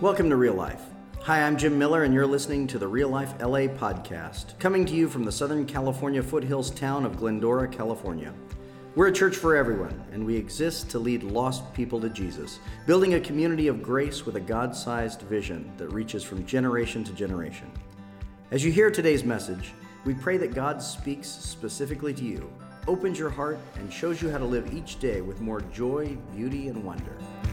Welcome to Real Life. Hi, I'm Jim Miller, and you're listening to the Real Life LA podcast, coming to you from the Southern California foothills town of Glendora, California. We're a church for everyone, and we exist to lead lost people to Jesus, building a community of grace with a God-sized vision that reaches from generation to generation. As you hear today's message, we pray that God speaks specifically to you, opens your heart, and shows you how to live each day with more joy, beauty, and wonder.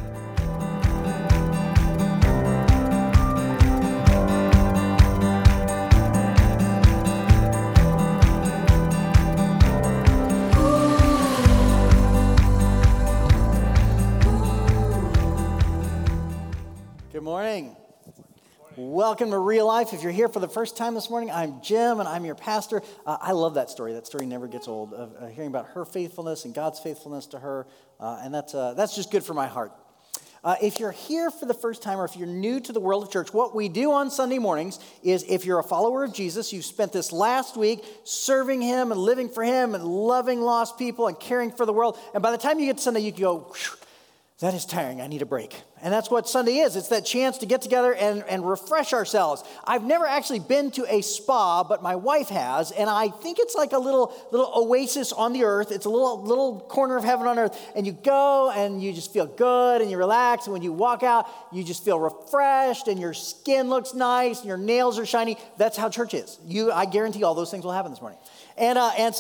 Good morning. Welcome to Real Life. If you're here for the first time this morning, I'm Jim and I'm your pastor. I love that story. That story never gets old, of hearing about her faithfulness and God's faithfulness to her, and that's just good for my heart. If you're here for the first time or if you're new to the world of church, what we do on Sunday mornings is if you're a follower of Jesus, you've spent this last week serving Him and living for Him and loving lost people and caring for the world, and by the time you get to Sunday, you can go, that is tiring, I need a break. And that's what Sunday is. It's that chance to get together and refresh ourselves. I've never actually been to a spa, but my wife has, and I think it's like a little oasis on the earth. It's a little corner of heaven on earth, and you go and you just feel good and you relax, and when you walk out, you just feel refreshed and your skin looks nice and your nails are shiny. That's how church is. I guarantee all those things will happen this morning. And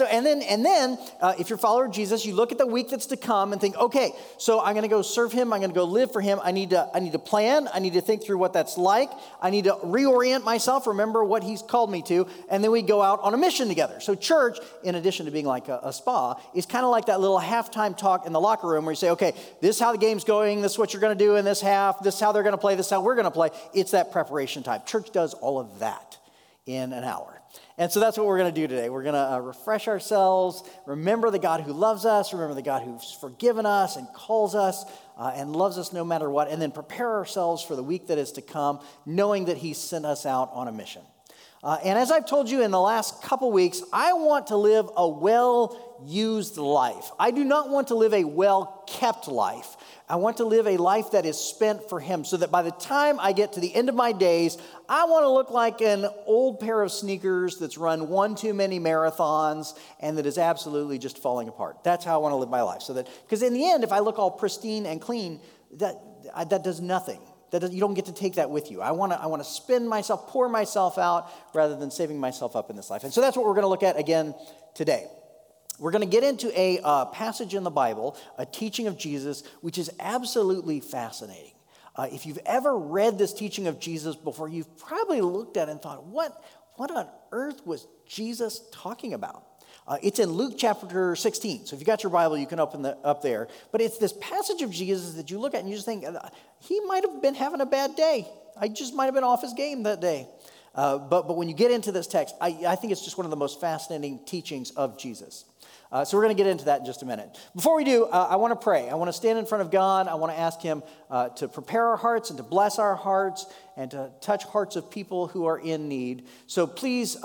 then, if you're a follower of Jesus, you look at the week that's to come and think, okay, so I'm going to go serve Him. I'm going to go live for Him. I need to plan. I need to think through what that's like. I need to reorient myself, remember what He's called me to, and then we go out on a mission together. So church, in addition to being like a spa, is kind of like that little halftime talk in the locker room where you say, okay, this is how the game's going. This is what you're going to do in this half. This is how they're going to play. This is how we're going to play. It's that preparation time. Church does all of that in an hour. And so that's what we're going to do today. We're going to refresh ourselves, remember the God who loves us, remember the God who's forgiven us and calls us and loves us no matter what, and then prepare ourselves for the week that is to come, knowing that He's sent us out on a mission. And as I've told you in the last couple weeks, I want to live a well-used life. I do not want to live a well-kept life. I want to live a life that is spent for Him so that by the time I get to the end of my days, I want to look like an old pair of sneakers that's run one too many marathons and that is absolutely just falling apart. That's how I want to live my life. Because in the end, if I look all pristine and clean, that does nothing. You don't get to take that with you. I want to spend myself, pour myself out rather than saving myself up in this life. And so that's what we're going to look at again today. We're going to get into a passage in the Bible, a teaching of Jesus, which is absolutely fascinating. If you've ever read this teaching of Jesus before, you've probably looked at it and thought, what on earth was Jesus talking about? It's in Luke chapter 16. So if you got your Bible, you can open up there. But it's this passage of Jesus that you look at and you just think, He might have been having a bad day. I just might have been off his game that day. But when you get into this text, I think it's just one of the most fascinating teachings of Jesus. So we're going to get into that in just a minute. Before we do, I want to pray. I want to stand in front of God. I want to ask Him to prepare our hearts and to bless our hearts and to touch hearts of people who are in need. So please,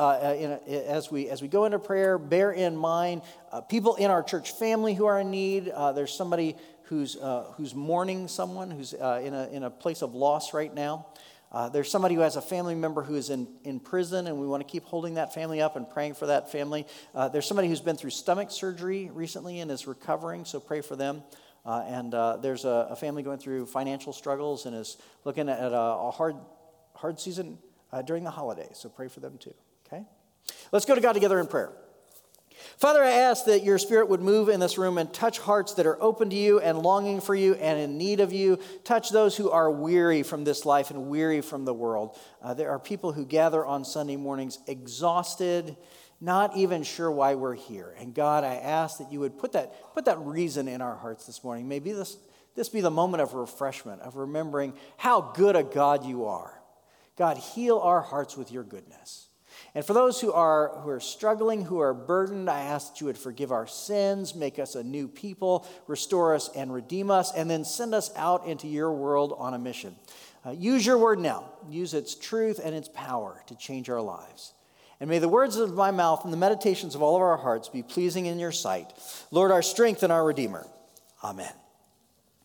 as we go into prayer, bear in mind people in our church family who are in need. There's somebody who's mourning someone who's in a place of loss right now. There's somebody who has a family member who is in prison, and we want to keep holding that family up and praying for that family. There's somebody who's been through stomach surgery recently and is recovering, so pray for them. And there's a family going through financial struggles and is looking at a hard season during the holidays, so pray for them too, okay? Let's go to God together in prayer. Father, I ask that your Spirit would move in this room and touch hearts that are open to you and longing for you and in need of you. Touch those who are weary from this life and weary from the world. There are people who gather on Sunday mornings exhausted, not even sure why we're here. And God, I ask that you would put that reason in our hearts this morning. Maybe this be the moment of refreshment, of remembering how good a God you are. God, heal our hearts with your goodness. And for those who are struggling, who are burdened, I ask that you would forgive our sins, make us a new people, restore us and redeem us, and then send us out into your world on a mission. Use your word now. Use its truth and its power to change our lives. And may the words of my mouth and the meditations of all of our hearts be pleasing in your sight. Lord, our strength and our Redeemer. Amen.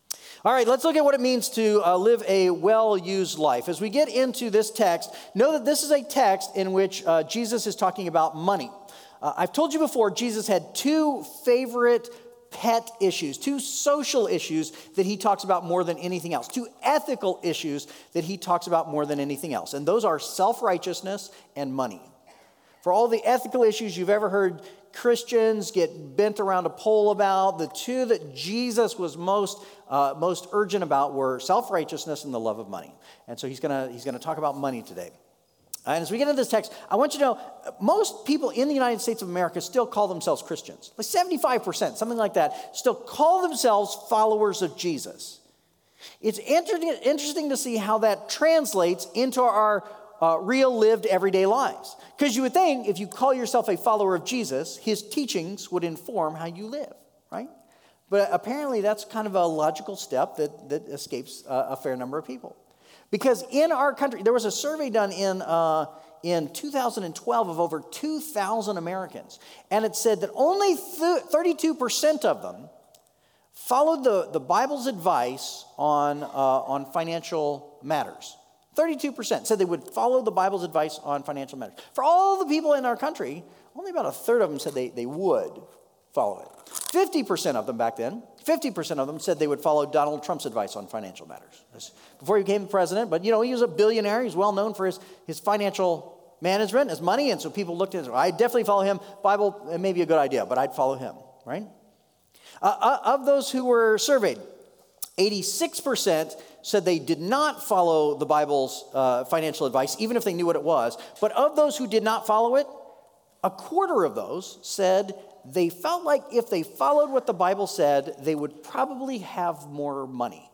All right, let's look at what it means to live a well-used life. As we get into this text, know that this is a text in which Jesus is talking about money. I've told you before, Jesus had two favorite pet issues, two social issues that he talks about more than anything else, two ethical issues that he talks about more than anything else. And those are self-righteousness and money. For all the ethical issues you've ever heard Christians get bent around a pole about, the two that Jesus was most urgent about were self-righteousness and the love of money. And so he's gonna talk about money today. And as we get into this text, I want you to know, most people in the United States of America still call themselves Christians. Like 75%, something like that, still call themselves followers of Jesus. It's interesting to see how that translates into our real lived everyday lives. Because you would think if you call yourself a follower of Jesus, his teachings would inform how you live, right? But apparently that's kind of a logical step that escapes a fair number of people. Because in our country, there was a survey done in 2012 of over 2,000 Americans, and it said that only 32% of them followed the Bible's advice on financial matters. 32% said they would follow the Bible's advice on financial matters. For all the people in our country, only about a third of them said they would follow it. 50% of them back then, 50% of them said they would follow Donald Trump's advice on financial matters. Before he became the president, but he was a billionaire. He's well known for his financial management, his money, and so people looked at it. I'd definitely follow him. Bible, it may be a good idea, but I'd follow him, right? Of those who were surveyed, 86% said they did not follow the Bible's financial advice, even if they knew what it was. But of those who did not follow it, a quarter of those said they felt like if they followed what the Bible said, they would probably have more money.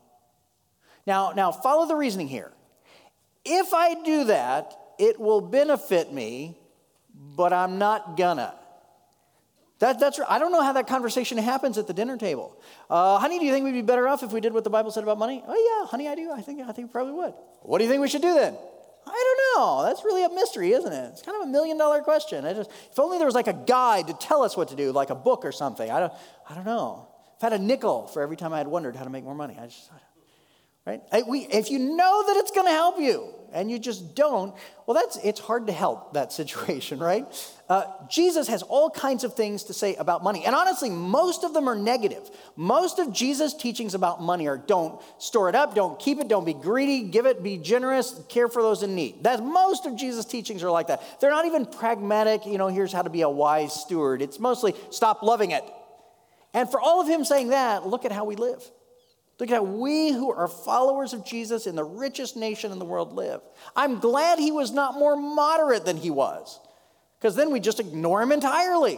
Now follow the reasoning here. If I do that, it will benefit me, but I'm not gonna. That's I don't know how that conversation happens at the dinner table. Honey, do you think we'd be better off if we did what the Bible said about money? Oh yeah, honey, I do. I think we probably would. What do you think we should do then? I don't know. That's really a mystery, isn't it? It's kind of $1 million question. If only there was like a guide to tell us what to do, like a book or something. I don't know. If I had a nickel for every time I had wondered how to make more money. Right? If you know that it's going to help you and you just don't, well, it's hard to help that situation, right? Jesus has all kinds of things to say about money. And honestly, most of them are negative. Most of Jesus' teachings about money are don't store it up, don't keep it, don't be greedy, give it, be generous, care for those in need. Most of Jesus' teachings are like that. They're not even pragmatic, here's how to be a wise steward. It's mostly stop loving it. And for all of him saying that, look at how we live. Look at how we who are followers of Jesus in the richest nation in the world live. I'm glad he was not more moderate than he was, because then we just ignore him entirely.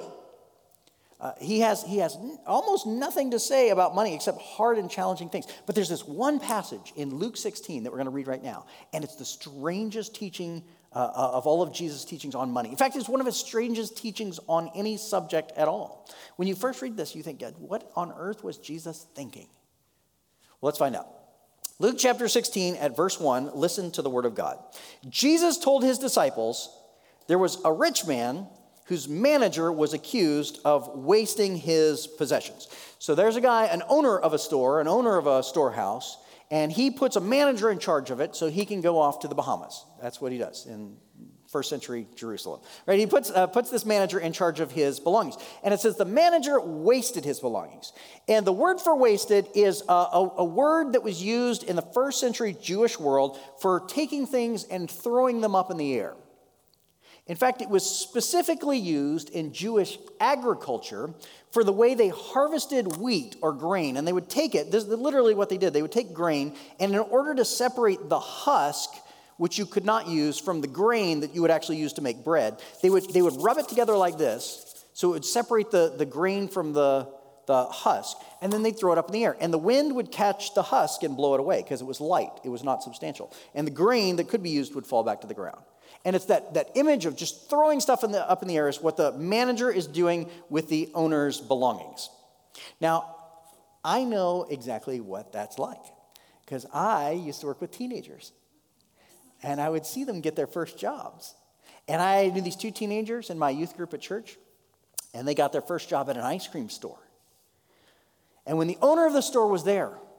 He has almost nothing to say about money except hard and challenging things. But there's this one passage in Luke 16 that we're going to read right now, and it's the strangest teaching of all of Jesus' teachings on money. In fact, it's one of his strangest teachings on any subject at all. When you first read this, you think, God, what on earth was Jesus thinking? Well, let's find out. Luke chapter 16 at verse 1, listen to the word of God. Jesus told his disciples, there was a rich man whose manager was accused of wasting his possessions. So there's a guy, an owner of a store, an owner of a storehouse, and he puts a manager in charge of it so he can go off to the Bahamas. That's what he does in first century Jerusalem, right? He puts this manager in charge of his belongings. And it says the manager wasted his belongings. And the word for wasted is a word that was used in the first century Jewish world for taking things and throwing them up in the air. In fact, it was specifically used in Jewish agriculture for the way they harvested wheat or grain. And they would take it, this is literally what they did. They would take grain, and in order to separate the husk, which you could not use, from the grain that you would actually use to make bread, they would rub it together like this, so it would separate the grain from the husk, and then they'd throw it up in the air. And the wind would catch the husk and blow it away because it was light, it was not substantial. And the grain that could be used would fall back to the ground. And it's that image of just throwing stuff up in the air is what the manager is doing with the owner's belongings. Now, I know exactly what that's like because I used to work with teenagers. And I would see them get their first jobs. And I knew these two teenagers in my youth group at church, and they got their first job at an ice cream store. And when the owner of the store was there,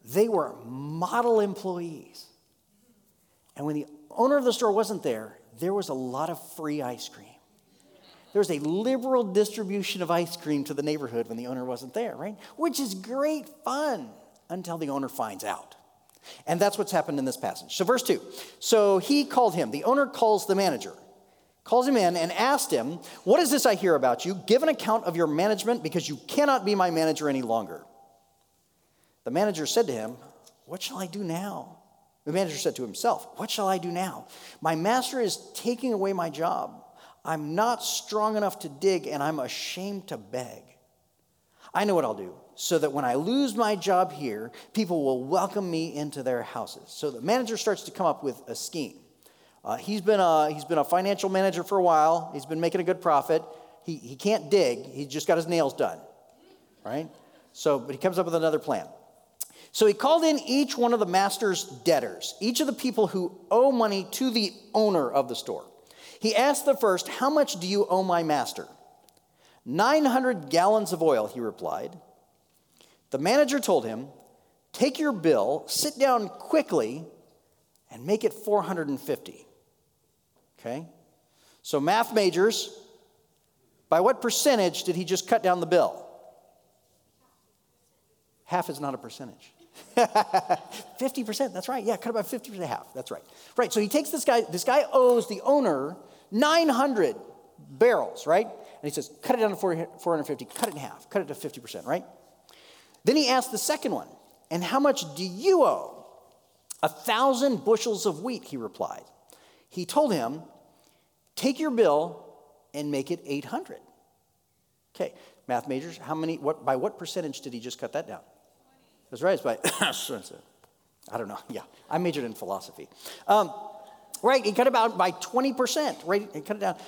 They were model employees. And when the owner of the store wasn't there, there was a lot of free ice cream. There was a liberal distribution of ice cream to the neighborhood when the owner wasn't there, right? Which is great fun until the owner finds out. And that's what's happened in this passage. So verse 2. So he called him. The owner calls the manager. Calls him in and asked him, what is this I hear about you? Give an account of your management because you cannot be my manager any longer. The manager said to him, what shall I do now? The manager said to himself, what shall I do now? My master is taking away my job. I'm not strong enough to dig, and I'm ashamed to beg. I know what I'll do, so that when I lose my job here, people will welcome me into their houses. So the manager starts to come up with a scheme. He's been a financial manager for a while. He's been making a good profit. He can't dig. He just got his nails done, right? But he comes up with another plan. So he called in each one of the master's debtors, each of the people who owe money to the owner of the store. He asked the first, how much do you owe my master? 900 gallons of oil, he replied. The manager told him, take your bill, sit down quickly, and make it 450. Okay? So math majors, by what percentage did he just cut down the bill? Half is not a percentage. 50%, that's right. Yeah, cut it by 50%, half. That's right. Right, so he takes this guy owes the owner 900 barrels, right? And he says, cut it down to 450, cut it in half, cut it to 50%, right? Then he asked the second one, and how much do you owe? 1,000 bushels of wheat, he replied. He told him, take your bill and make it 800. Okay, math majors, by what percentage did he just cut that down? That's right, it's by, I don't know, yeah, I majored in philosophy. Right, he cut it down by 20%, right, he cut it down.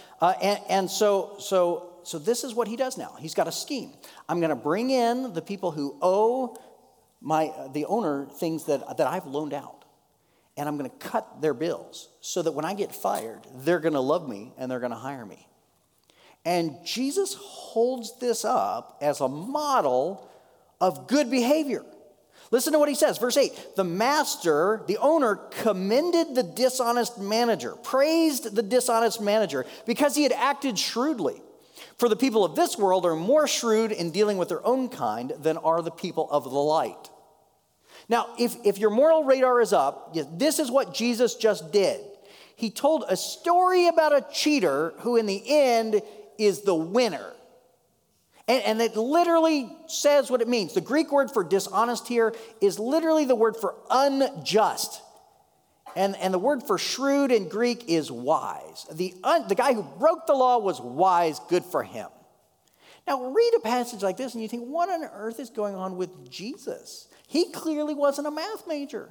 So this is what he does now. He's got a scheme. I'm going to bring in the people who owe the owner things that I've loaned out. And I'm going to cut their bills so that when I get fired, they're going to love me and they're going to hire me. And Jesus holds this up as a model of good behavior. Listen to what he says, verse 8. The master, the owner, commended the dishonest manager, praised the dishonest manager because he had acted shrewdly. For the people of this world are more shrewd in dealing with their own kind than are the people of the light. Now, if your moral radar is up, this is what Jesus just did. He told a story about a cheater who in the end is the winner. And it literally says what it means. The Greek word for dishonest here is literally the word for unjust. And the word for shrewd in Greek is wise. The guy who broke the law was wise, good for him. Now, read a passage like this and you think, what on earth is going on with Jesus? He clearly wasn't a math major.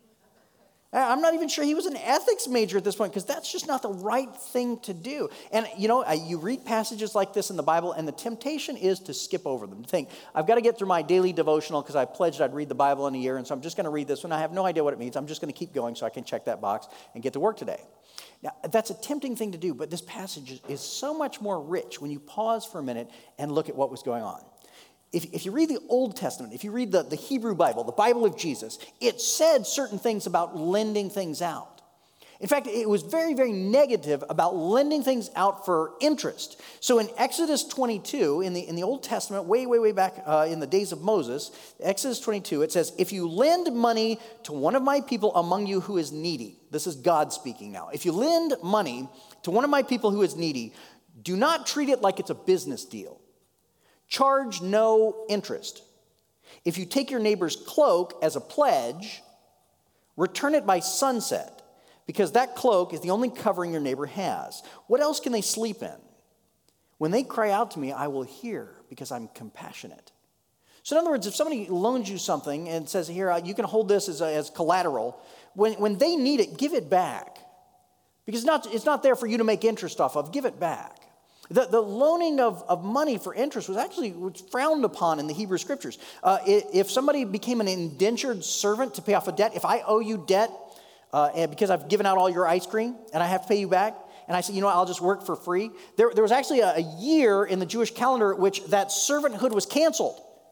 I'm not even sure he was an ethics major at this point because that's just not the right thing to do. And, you read passages like this in the Bible and the temptation is to skip over them. To think, I've got to get through my daily devotional because I pledged I'd read the Bible in a year, and so I'm just going to read this one. I have no idea what it means. I'm just going to keep going so I can check that box and get to work today. Now, that's a tempting thing to do, but this passage is so much more rich when you pause for a minute and look at what was going on. If you read the Old Testament, if you read the Hebrew Bible, the Bible of Jesus, it said certain things about lending things out. In fact, it was very, very negative about lending things out for interest. So in Exodus 22, in the Old Testament, way back in the days of Moses, Exodus 22, it says, if you lend money to one of my people among you who is needy, this is God speaking now. If you lend money to one of my people who is needy, do not treat it like it's a business deal. Charge no interest. If you take your neighbor's cloak as a pledge, return it by sunset, because that cloak is the only covering your neighbor has. What else can they sleep in? When they cry out to me, I will hear, because I'm compassionate. So in other words, if somebody loans you something and says, here, you can hold this as collateral, when they need it, give it back. Because it's not there for you to make interest off of. Give it back. The loaning of money for interest was actually frowned upon in the Hebrew Scriptures. If somebody became an indentured servant to pay off a debt, if I owe you debt because I've given out all your ice cream and I have to pay you back, and I say, I'll just work for free. There was actually a year in the Jewish calendar at which that servanthood was canceled.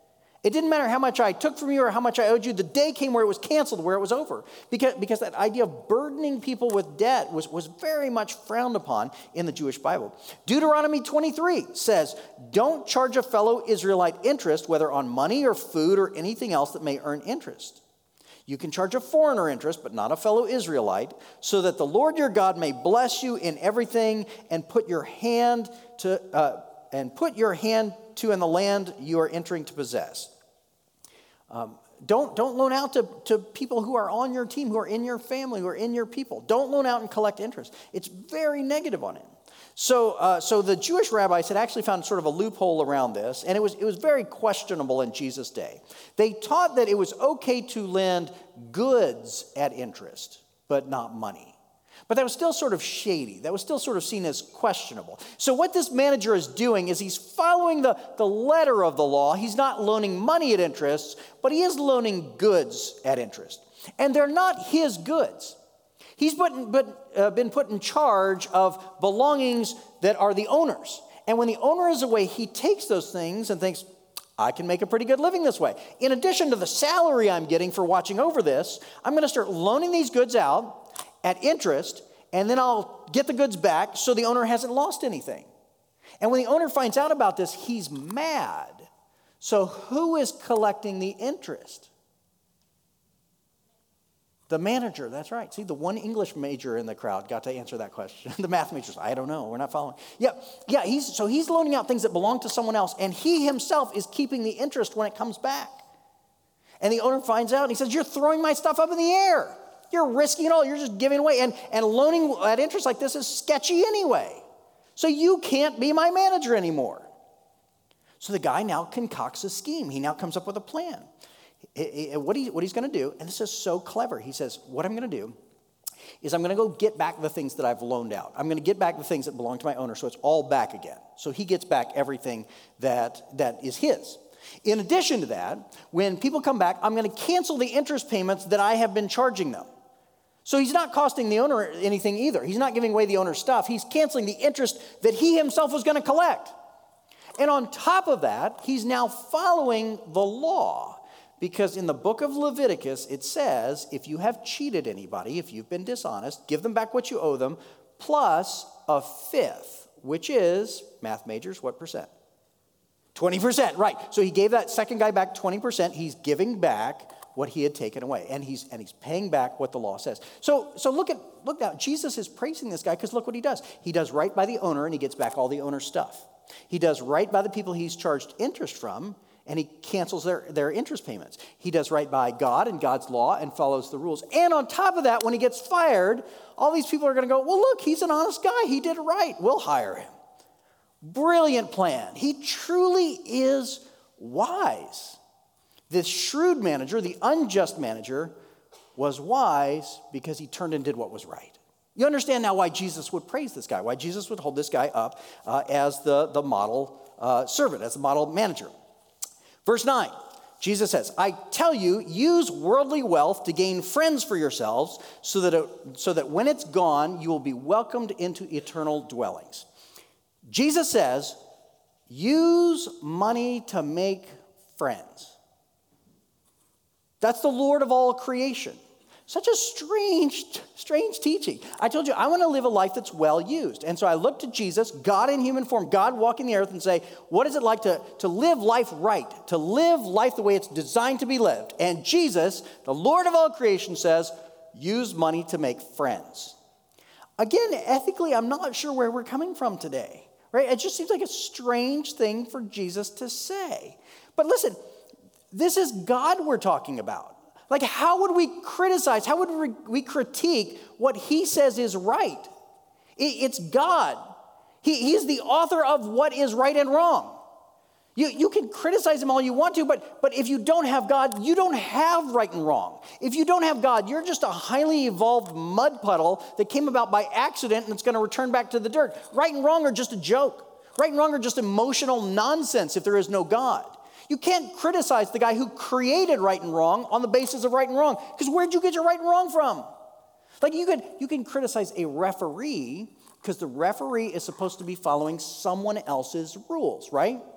It didn't matter how much I took from you or how much I owed you. The day came where it was canceled, where it was over. Because that idea of burdening people with debt was very much frowned upon in the Jewish Bible. Deuteronomy 23 says, don't charge a fellow Israelite interest, whether on money or food or anything else that may earn interest. You can charge a foreigner interest, but not a fellow Israelite, so that the Lord your God may bless you in everything and put your hand to in the land you are entering to possess. Don't loan out to people who are on your team, who are in your family, who are in your people. Don't loan out and collect interest. It's very negative on it. So the Jewish rabbis had actually found sort of a loophole around this, and it was very questionable in Jesus' day. They taught that it was okay to lend goods at interest, but not money. But that was still sort of shady. That was still sort of seen as questionable. So what this manager is doing is he's following the letter of the law. He's not loaning money at interest, but he is loaning goods at interest. And they're not his goods. He's been put in charge of belongings that are the owner's. And when the owner is away, he takes those things and thinks, I can make a pretty good living this way. In addition to the salary I'm getting for watching over this, I'm going to start loaning these goods out at interest, and then I'll get the goods back so the owner hasn't lost anything. And when the owner finds out about this, he's mad. So who is collecting the interest? The manager, that's right. See, the one English major in the crowd got to answer that question. The math majors, I don't know, we're not following. Yeah. He's loaning out things that belong to someone else, and he himself is keeping the interest when it comes back. And the owner finds out, and he says, you're throwing my stuff up in the air. You're risking it all. You're just giving away. And loaning at interest like this is sketchy anyway. So you can't be my manager anymore. So the guy now concocts a scheme. He now comes up with a plan. What he's going to do, and this is so clever. He says, what I'm going to do is I'm going to go get back the things that I've loaned out. I'm going to get back the things that belong to my owner, so it's all back again. So he gets back everything that is his. In addition to that, when people come back, I'm going to cancel the interest payments that I have been charging them. So he's not costing the owner anything either. He's not giving away the owner's stuff. He's canceling the interest that he himself was going to collect. And on top of that, he's now following the law. Because in the book of Leviticus, it says, if you have cheated anybody, if you've been dishonest, give them back what you owe them, plus a fifth, which is, math majors, what percent? 20%, right. So he gave that second guy back 20%. He's giving back what he had taken away. And he's paying back what the law says. So look now. Jesus is praising this guy because look what he does. He does right by the owner and he gets back all the owner's stuff. He does right by the people he's charged interest from and he cancels their interest payments. He does right by God and God's law and follows the rules. And on top of that, when he gets fired, all these people are going to go, well, look, he's an honest guy. He did it right. We'll hire him. Brilliant plan. He truly is wise. This shrewd manager, the unjust manager, was wise because he turned and did what was right. You understand now why Jesus would praise this guy, why Jesus would hold this guy up as the model servant, as the model manager. Verse 9, Jesus says, I tell you, use worldly wealth to gain friends for yourselves so that when it's gone, you will be welcomed into eternal dwellings. Jesus says, use money to make friends. That's the Lord of all creation. Such a strange teaching. I told you, I want to live a life that's well used. And so I look to Jesus, God in human form, God walking the earth, and say, what is it like to live life right, to live life the way it's designed to be lived? And Jesus, the Lord of all creation, says, use money to make friends. Again, ethically, I'm not sure where we're coming from today, right? It just seems like a strange thing for Jesus to say. But listen, this is God we're talking about. Like, how would we criticize, how would we critique what he says is right? It's God. He's the author of what is right and wrong. You can criticize him all you want to, but if you don't have God, you don't have right and wrong. If you don't have God, you're just a highly evolved mud puddle that came about by accident and it's going to return back to the dirt. Right and wrong are just a joke. Right and wrong are just emotional nonsense if there is no God. You can't criticize the guy who created right and wrong on the basis of right and wrong, because where'd you get your right and wrong from? Like you can criticize a referee because the referee is supposed to be following someone else's rules, right?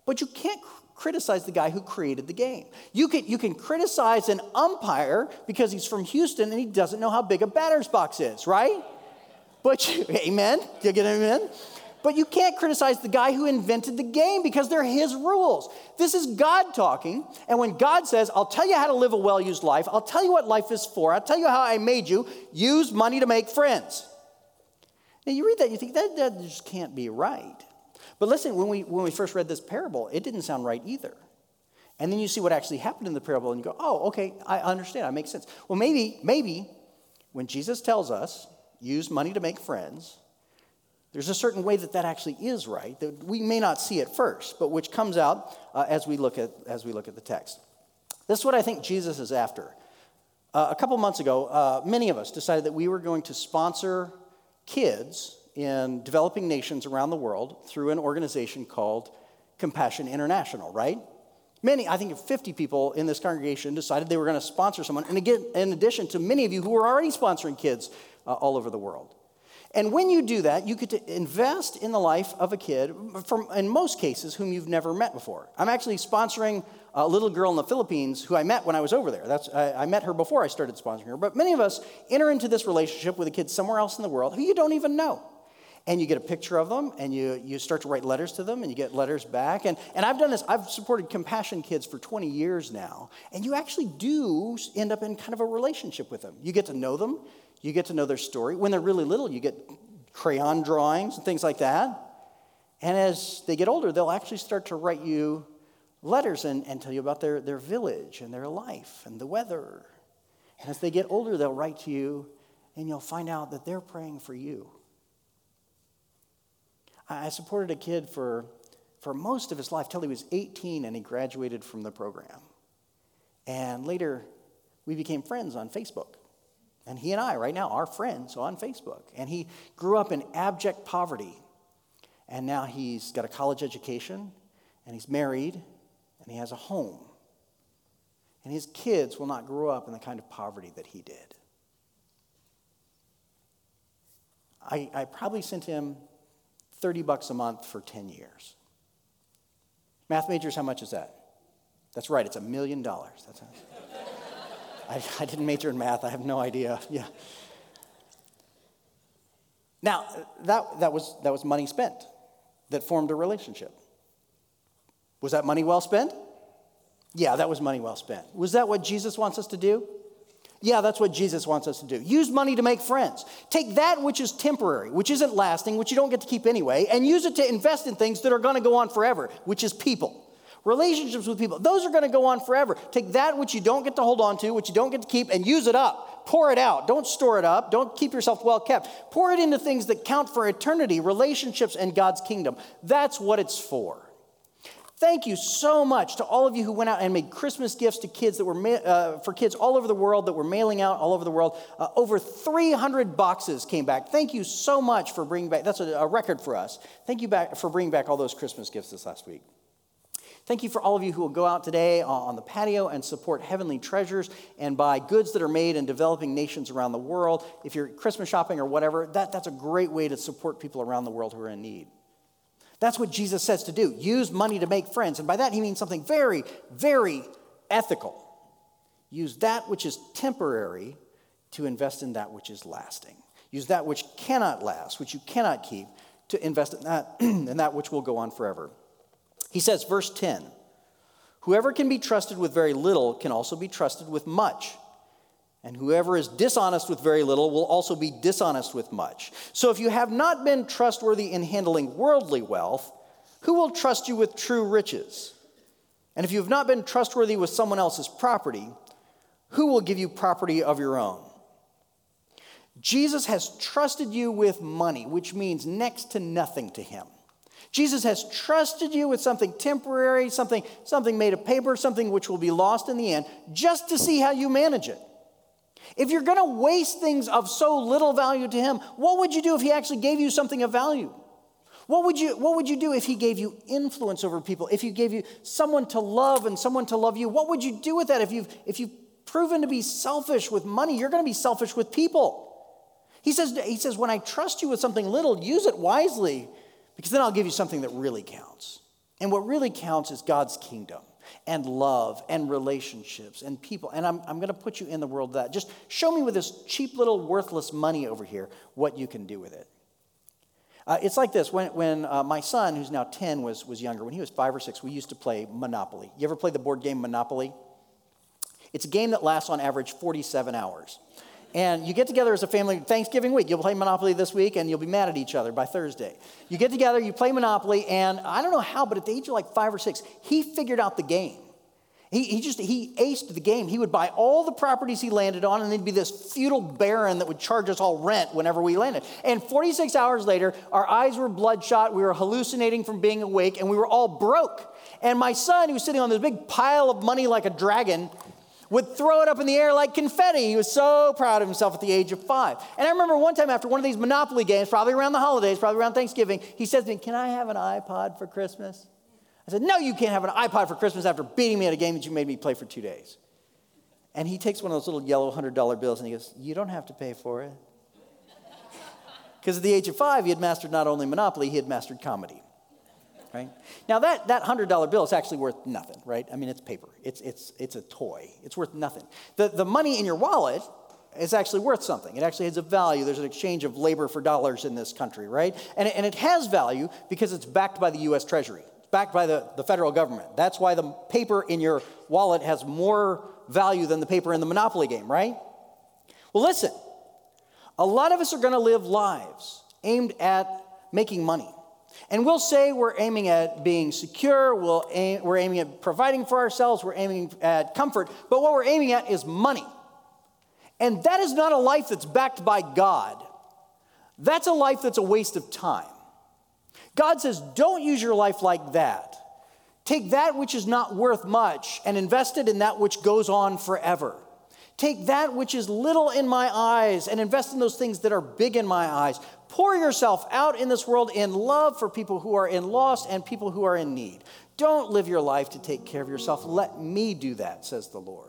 but you can't criticize the guy who created the game. You can criticize an umpire because he's from Houston and he doesn't know how big a batter's box is, right? Amen? Do you get an amen? But you can't criticize the guy who invented the game because they're his rules. This is God talking, and when God says, I'll tell you how to live a well-used life, I'll tell you what life is for, I'll tell you how I made you, use money to make friends. Now you read that, you think, that just can't be right. But listen, when we first read this parable, it didn't sound right either. And then you see what actually happened in the parable, and you go, oh, okay, I understand, it makes sense. Well, maybe when Jesus tells us, use money to make friends, there's a certain way that actually is right that we may not see at first, but which comes out as we look at the text. This is what I think Jesus is after. A couple months ago, many of us decided that we were going to sponsor kids in developing nations around the world through an organization called Compassion International, right? I think 50 people in this congregation decided they were going to sponsor someone, and again, in addition to many of you who were already sponsoring kids all over the world. And when you do that, you get to invest in the life of a kid, in most cases, whom you've never met before. I'm actually sponsoring a little girl in the Philippines who I met when I was over there. I met her before I started sponsoring her. But many of us enter into this relationship with a kid somewhere else in the world who you don't even know. And you get a picture of them, and you start to write letters to them, and you get letters back. And I've done this. I've supported Compassion Kids for 20 years now. And you actually do end up in kind of a relationship with them. You get to know them. You get to know their story. When they're really little, you get crayon drawings and things like that. And as they get older, they'll actually start to write you letters and tell you about their village and their life and the weather. And as they get older, they'll write to you, and you'll find out that they're praying for you. I supported a kid for most of his life till he was 18, and he graduated from the program. And later, we became friends on Facebook. And he and I, right now, are friends on Facebook. And he grew up in abject poverty. And now he's got a college education, and he's married, and he has a home. And his kids will not grow up in the kind of poverty that he did. I probably sent him $30 a month for 10 years. Math majors, how much is that? That's right, it's $1 million. That's I didn't major in math. I have no idea. Yeah. Now, that was money spent that formed a relationship. Was that money well spent? Yeah, that was money well spent. Was that what Jesus wants us to do? Yeah, that's what Jesus wants us to do. Use money to make friends. Take that which is temporary, which isn't lasting, which you don't get to keep anyway, and use it to invest in things that are going to go on forever, which is people. Relationships with people, those are going to go on forever. Take that which you don't get to hold on to, which you don't get to keep, and use it up. Pour it out. Don't store it up. Don't keep yourself well kept. Pour it into things that count for eternity, relationships, and God's kingdom. That's what it's for. Thank you so much to all of you who went out and made Christmas gifts to kids that were for kids all over the world that were mailing out all over the world. Over 300 boxes came back. Thank you so much for bringing back. That's a record for us. Thank you for bringing back all those Christmas gifts this last week. Thank you for all of you who will go out today on the patio and support Heavenly Treasures and buy goods that are made in developing nations around the world. If you're Christmas shopping or whatever, that's a great way to support people around the world who are in need. That's what Jesus says to do. Use money to make friends. And by that, he means something very, very ethical. Use that which is temporary to invest in that which is lasting. Use that which cannot last, which you cannot keep, to invest in that, and that which will go on forever. He says, verse 10, whoever can be trusted with very little can also be trusted with much. And whoever is dishonest with very little will also be dishonest with much. So if you have not been trustworthy in handling worldly wealth, who will trust you with true riches? And if you have not been trustworthy with someone else's property, who will give you property of your own? Jesus has trusted you with money, which means next to nothing to him. Jesus has trusted you with something temporary, something made of paper, something which will be lost in the end, just to see how you manage it. If you're going to waste things of so little value to him, what would you do if he actually gave you something of value? What would you do if he gave you influence over people? If he gave you someone to love and someone to love you? What would you do with that? If you've proven to be selfish with money, you're going to be selfish with people. He says, when I trust you with something little, use it wisely, because then I'll give you something that really counts. And what really counts is God's kingdom and love and relationships and people. And I'm going to put you in the world of that. Just show me with this cheap little worthless money over here what you can do with it. It's like this. When my son, who's now 10, was younger, when he was 5 or 6, we used to play Monopoly. You ever play the board game Monopoly? It's a game that lasts on average 47 hours. And you get together as a family Thanksgiving week. You'll play Monopoly this week, and you'll be mad at each other by Thursday. You get together, you play Monopoly, and I don't know how, but at the age of like 5 or 6, he figured out the game. He aced the game. He would buy all the properties he landed on, and there'd be this feudal baron that would charge us all rent whenever we landed. And 46 hours later, our eyes were bloodshot, we were hallucinating from being awake, and we were all broke. And my son, who was sitting on this big pile of money like a dragon, would throw it up in the air like confetti. He was so proud of himself at the age of 5. And I remember one time after one of these Monopoly games, probably around the holidays, probably around Thanksgiving, he says to me, "Can I have an iPod for Christmas?" I said, "No, you can't have an iPod for Christmas after beating me at a game that you made me play for 2 days." And he takes one of those little yellow $100 bills and he goes, "You don't have to pay for it." Because at the age of 5, he had mastered not only Monopoly, he had mastered comedy. Right? Now that $100 bill is actually worth nothing, right? I mean, it's paper. It's a toy. It's worth nothing. The money in your wallet is actually worth something. It actually has a value. There's an exchange of labor for dollars in this country, right? And it has value because it's backed by the U.S. Treasury. It's backed by the federal government. That's why the paper in your wallet has more value than the paper in the Monopoly game, right? Well, listen. A lot of us are going to live lives aimed at making money. And we'll say we're aiming at being secure, we're aiming at providing for ourselves, we're aiming at comfort, but what we're aiming at is money. And that is not a life that's backed by God. That's a life that's a waste of time. God says, don't use your life like that. Take that which is not worth much and invest it in that which goes on forever. Take that which is little in my eyes and invest in those things that are big in my eyes. Pour yourself out in this world in love for people who are in loss and people who are in need. Don't live your life to take care of yourself. Let me do that, says the Lord.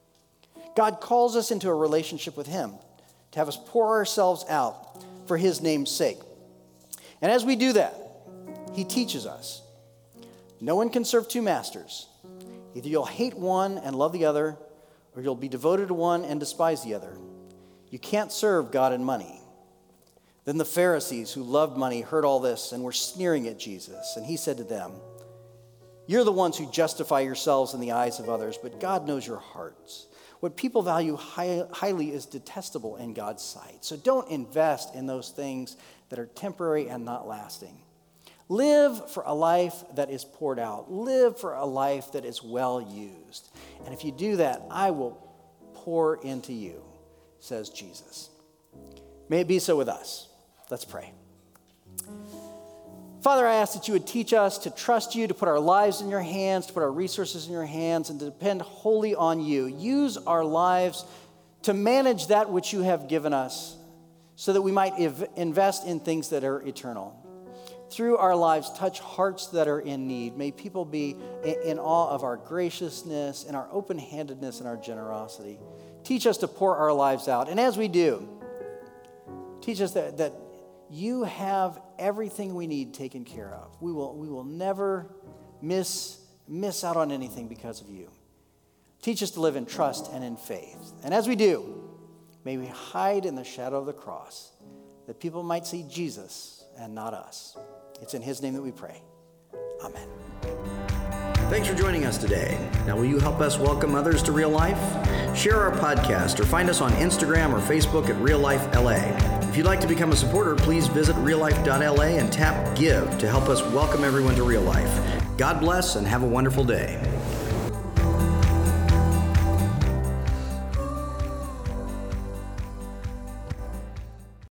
God calls us into a relationship with him to have us pour ourselves out for his name's sake. And as we do that, he teaches us. No one can serve 2 masters. Either you'll hate one and love the other, or you'll be devoted to one and despise the other. You can't serve God and money. Then the Pharisees who loved money heard all this and were sneering at Jesus. And he said to them, "You're the ones who justify yourselves in the eyes of others, but God knows your hearts. What people value highly is detestable in God's sight. So don't invest in those things that are temporary and not lasting. Live for a life that is poured out. Live for a life that is well used. And if you do that, I will pour into you," says Jesus. May it be so with us. Let's pray. Father, I ask that you would teach us to trust you, to put our lives in your hands, to put our resources in your hands, and to depend wholly on you. Use our lives to manage that which you have given us so that we might invest in things that are eternal. Through our lives, touch hearts that are in need. May people be in awe of our graciousness and our open-handedness and our generosity. Teach us to pour our lives out. And as we do, teach us that you have everything we need taken care of. We will never miss out on anything because of you. Teach us to live in trust and in faith. And as we do, may we hide in the shadow of the cross, that people might see Jesus and not us. It's in his name that we pray. Amen. Thanks for joining us today. Now, will you help us welcome others to Real Life? Share our podcast or find us on Instagram or Facebook at Real Life LA. If you'd like to become a supporter, please visit reallife.la and tap Give to help us welcome everyone to Real Life. God bless and have a wonderful day.